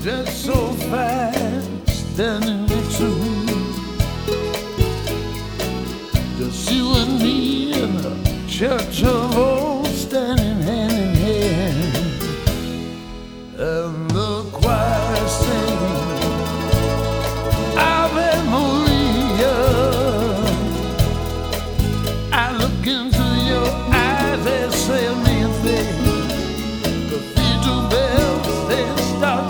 just so fast, standing next to me. Just you and me in a church of old, standing hand in hand. And the choir sings.